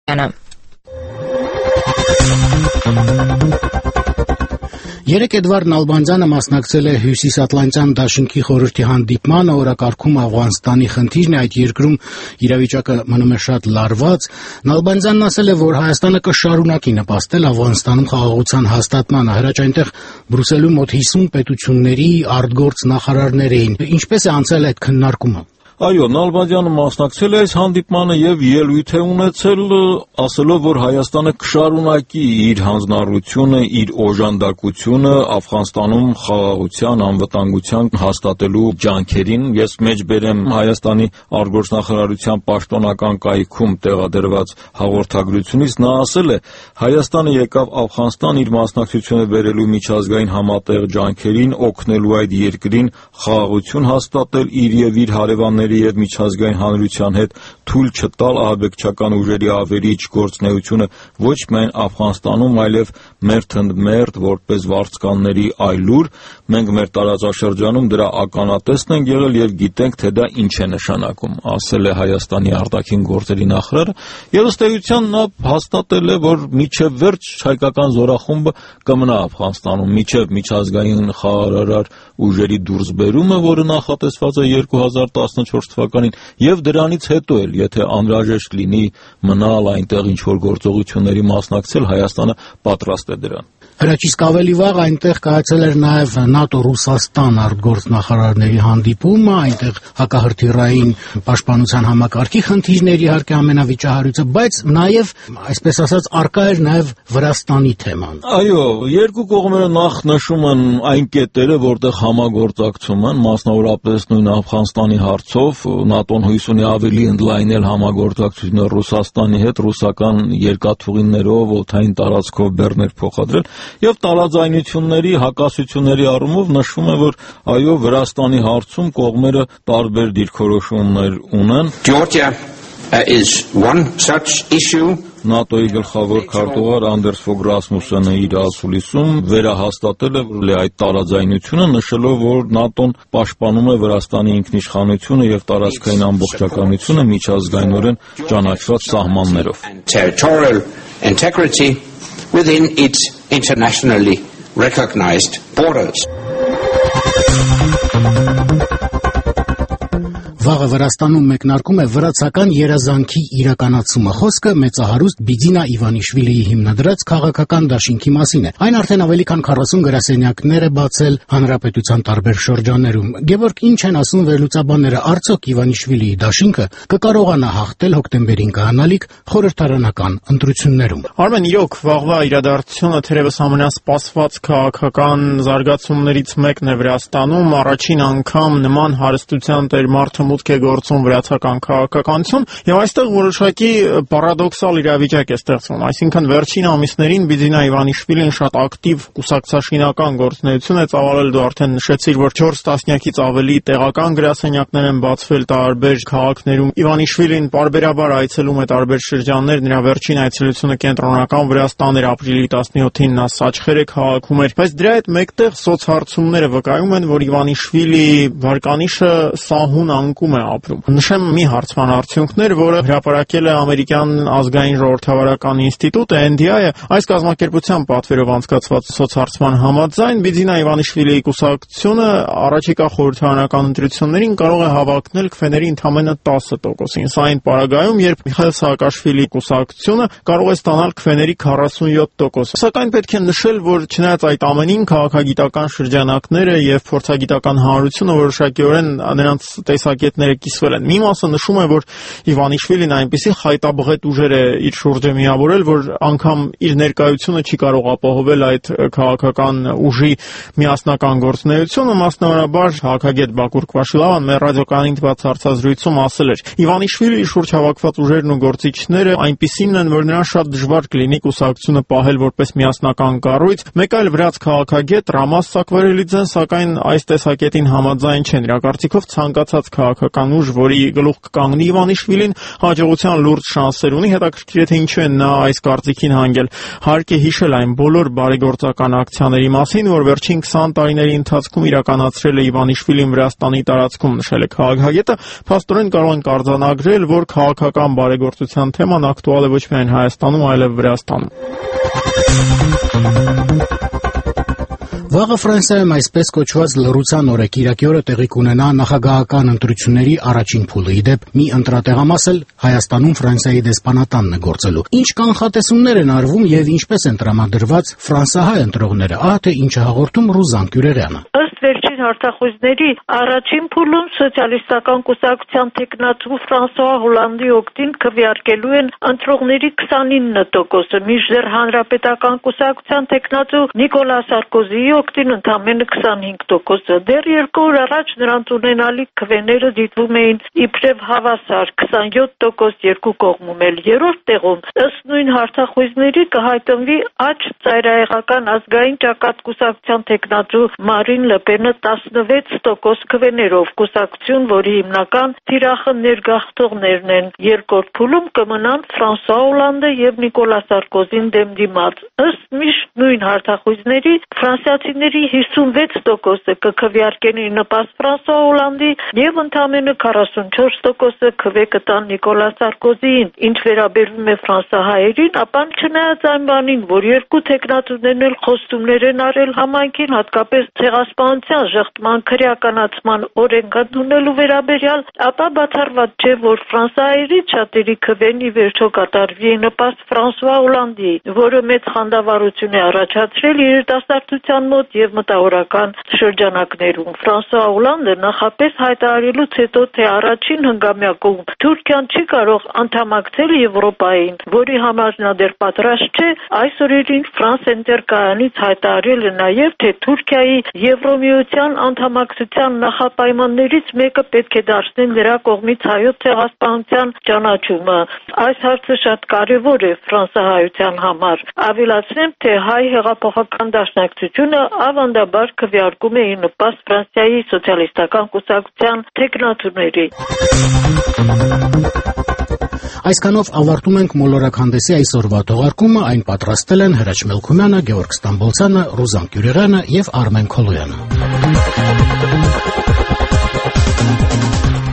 Երեկ Էդվարդ Նալբանդյանը մասնակցել է Հյուսիսատլանտյան դաշինքի խորհրդի հանդիպմանը, օրակարգում Աֆղանստանի խնդիրն է, այդ երկրում իրավիճակը մնում է շատ լարված։ Նալբանդյանն ասել է, որ Հայաստանը կշարունակի նպաստել Աֆղանստանում խաղաղության հաստատմանը, հրաչ այնտեղ Բրյուսելում մոտ 50 պետությունների արտգործ նախարարներ էին։ Ինչպես է անցել այդ քննարկումը։ Այո, Նալբանդյանը մասնակցել է այս հանդիպմանը եւ ելույթ է ունեցել, ասելով, որ Հայաստանը կշարունակի իր հանձնառությունը, իր օժանդակությունը Աֆղանստանում խաղաղության, անվտանգության հաստատելու ջանքերին։ Ես մեջբերեմ Հայաստանի արտգործնախարարության պաշտոնական կայքում տեղադրված հաղորդագրությունից, նա ասել է. Հայաստանը եկավ Աֆղանստան իր մասնակցությունը բերելու միջազգային համատեղ ջանքերին, օգնելու այդ երկրին խաղաղություն հաստատել իր եւ իր հարևանների եւ միջազգային հանրության հետ, թույլ չտալ ահաբեկչական ուժերի ավերիչ գործունեությունը ոչ միայն Աֆղանստանում, այլև մերթընդմերթ որպես վարձկանների այլուր։ Մենք մեր տարածաշրջանում դրա ականատեսն ենք եղել եւ գիտենք, թե դա ինչ է նշանակում, ասել է Հայաստանի արտաքին գործերի նախարարը, եւ ըստ էության նա հաստատել է, որ միջև վերջ հայկական զորախումբը կմնա Աֆղանստանում, միջև միջազգային խաղաղարար ուժերի դուրսբերումը, որը նախատեսված է 2014 թվականին, եւ դրանից հետո էլ, եթե անհրաժեշտ լինի մնալ այնտեղ ինչ-որ գործողությունների մասնակցել, Հայաստանը պատրաստ է դրան։ Հրաչիսկ ավելի վաղ այնտեղ կայացել էր նաև ՆԱՏՕ-Ռուսաստան արտգործնախարարների հանդիպումը, այնտեղ հակահրթիռային պաշտպանության համակարգի խնդիրների իհարկե ամենավիճահարույցը, բայց նաև, այսպես ասած, առկա էր նաև Վրաստանի թեման։ Այո, երկու կողմերը նախ նշում են այն կետերը, որտեղ համագործակցում են, մասնավորապես նույն Աֆղանստանի հարցով, ՆԱՏՕ-ն հույս ունի ավելի ընդլայնել համագործակցությունը Ռուսաստանի հետ, ռուսական երկաթուղիներով, օդային տարածքով բեռներ փոխադրել, եւ տարաձայնությունների, հակասությունների առումով նշվում է, որ այո, Վրաստանի հարցում կողմերը տարբեր դիրքորոշումներ ունեն։ Georgia is one such issue. ՆԱՏՕ-ի գլխավոր քարտուղար Անդերս Ֆոգ Ռասմուսենը իր ասուլիսում վերահաստատել է այդ տարաձայնությունը, նշելով, որ ՆԱՏՕ-ն պաշտպանում է Վրաստանի ինքնիշխանությունը եւ տարածքային ամբողջականությունը միջազգայինորեն ճանաչված սահմաններով։ Territorial integrity within its internationally recognized borders. Վաղը Վրաստանում մեկնարկում է վրացական երազանքի իրականացումը։ Խոսքը մեծահարուստ Բիդինա Իվանիշվիլիի հիմնադրած քաղաքական դաշինքի մասին է։ Այն արդեն ավելի քան 40 գրասենյակներ է բացել հանրապետության տարբեր շրջաններում։ Գևորգ, ինչ են ասում վերլուծաբանները, արդյոք Իվանիշվիլիի դաշինքը կկարողանա հաղթել հոկտեմբերին կայանալիք խորհրդարանական ընտրություններում։ Արմեն, իրոք վաղվա իրադարձությունը թերևս ամենասպասված քաղաքական զարգացումներից մեկն է Վրաստանում։ Առաջին անգամ նման հարստության տեր մարդը մուտք է գործում վրացական քաղաքականություն եւ այստեղ որոշակի պարադոքսալ իրավիճակ է ստեղծվում, այսինքն վերջին ամիսներին Բիդինա Իվանիշվիլին շատ ակտիվ կուսակցաշինական գործունեություն է ծավալել, դու արդեն նշեցիր, որ 4 տասնյակից ավելի տեղական գրասենյակներ են բացվել տարբեր քաղաքներում։ Իվանիշվիլին պարբերաբար այցելում է տարբեր շրջաններ, նրա վերջին այցելությունը կենտրոնական Վրաստան էր, ապրիլի 17-ին նա Սաչխեր է քաղաքում էր, բայց դրա հետ մեկտեղ սոցհարցումները վկայում են, որ Իվանիշվիլի վարկանիշը սահուն անկում է ապրում։ Նշեմ մի հարցման արդյունքներ, որը հրապարակել է ամերիկյան ազգային ժողովրդավարական ինստիտուտը NDI-ը, այս կազմակերպության պատվերով անցկացված սոցհարցման համաձայն Բիդինա Իվանիշվիլիի կուսակցությունը առաջիկա խորհրդարանական ընտրություններին կարող է հավակնել քվեների ընդամենը 10%-ին։ Սա այն պարագայում, երբ Միխայել Սաակաշվիլիի կուսակցությունը կարող է ստանալ քվեների 47%։ Սակայն պետք է նշել, որ չնայած այդ ամենին քաղաքագիտական շրջանակները եւ փորձագիտական հանրությունը որոշակիորեն նրանց տեսակետները կիսվել են։ Մի մասը նշում է, որ Իվանիշվիլին այնպիսի խայտաբղետ ուժեր է իր շուրջը միավորել, որ անգամ իր ներկայությունը չի կարող ապահովել այդ քաղաքական ուժի միասնական գործունեությունը, մասնավորաբար քաղաքագետ Բակուր Կվաշիլավան մեր ռադիոկայանին տված հարցազրույցում ասել էր. Իվանիշվիլիի շուրջ հավաքված ուժերն ու գործիչները այնպիսին են, որ նրան շատ դժվար կլինի կուսակցությունը պահել որպես միասնական կառույց։ Մեկ այլ վրաց քաղաքագետ Ռամաս Սակվարելիձեն, սակայն այս տեսակետին համաձայն չէ։ Նրա կարծիքով ցանկացած քաղաքական քաղաքական ուժ, որի գլուխ կկանգնի Իվանիշվիլին, հաջողության լուրջ շանսեր ունի, հետաքրքիր է թե ինչու են նա այս կարծիքին հանգել։ Հարկ է հիշել այն բոլոր բարեգործական ակցիաների մասին, որ վերջին 20 տարիների ընթացքում իրականացրել է Իվանիշվիլին Վրաստանի տարածքում, նշել է քաղաքագետը, փաստորեն կարող ենք արձանագրել, որ քաղաքական բարեգործության թեման ակտուալ է ոչ միայն Հայաստանում, այլև Վրաստանում։ Վաղը Ֆրանսիայում այսպես կոչված լռության օրը Կիրակի օրը տեղի կունենա նախագահական ընտրությունների առաջին փուլը։ Ի դեպ, մի ընտրատեղամաս էլ Հայաստանում Ֆրանսիայի դեսպանատանն է գործելու։ Ինչ կանխատեսումներ են արվում եւ ինչպես են տրամադրված ֆրանսահայ ընտրողները, ահա թե ինչը հաղորդում Ռուզան Կյուրեղյանը։ Ըստ վերջին հերթախույզների առաջին փուլում սոցիալիստական կուսակցության տեխնատու Ֆրանսուଆ Հոլանդի օգտին քվեարկելու են ընտրողների 29%-ը, մինչդեռ հանրապետական կուսակցության տեխնատու Նիկոլա Սարկոզիի օգտին ընդամենը 25%-ը։ Դեռ 2 օր առաջ նրանց ունենալիք քվեները դիտվում էին իբրև հավասար 27% երկու կողմում էլ։ Երրորդ տեղում ըստ նույն հերթախույզների կհայտնվի աջ ծայրահեղական ազգային ճակատ կուսակցության տեխնատու Մարին Լեպենը 16% քվեներով, կուսակցություն, որի հիմնական թիրախը ներգաղթողներն են։ Երկրորդ փուլում կմնան Ֆրանսուଆ Հոլանդը եւ Նիկոլա Սարկոզին դեմ դիմաց։ Ըստ միշտ նույն հերթախույզների ֆրանսիացիների 56%-ը կքվեարկեն իր նպաստ Ֆրանսուଆ Հոլանդի եւ ընդամենը 44%-ը քվե կտան Նիկոլա Սարկոզիին։ Ինչ վերաբերում է ֆրանսահայերին, ապա չնայած այն բանին, որ երկու տեխնատուներն էլ խոստումներ են արել համայնքին, հատկապես ցեղասպանության ժխտման քրեականացման օրենք ընդունելու վերաբերյալ, ապա բացառված չէ, որ ֆրանսահայերի շատերի քվեն ի վերջո կատարվի նպաստ Ֆրանսուଆ Հոլանդի, որը մեծ խանդավառություն է առաջացրել երիտասարդության մոտ եւ մտավորական շրջանակներում։ Ֆրանսուଆ Հոլանդը նախապես հայտարարելուց հետո, թե առաջին հնգամյակում Թուրքիան չի կարող անդամակցել Եվրոպային, որի համար նա դեռ պատրաստ չէ, այս օրերին France Inter-կայանից հայտարարել է նաեւ, թե Թուրքիայի Եվրոմիության անդամակցության նախապայմաններից մեկը պետք է դարձնել նրա կողմից հայոց ցեղասպանության ճանաչումը։ Այս հարցը շատ կարևոր է ֆրանսահայության համար։ Ավելացնեմ, թե հայ հեղափոխական դաշնակցությունը ավանդաբար քվեարկում է իր նպաստ Ֆրանսիայի սոցիալիստական կուսակցության տեխնատուների։ Այսքանով ավարտում ենք մոլորակ հանդեսի այսօրվա թողարկումը, այն պատրաստել են Հրաչ Մելքումյանը, Գեորգ Ստամբոլցյանը, Ռուզան Կյուրեղյանը եւ Արմեն Քոլոյանը։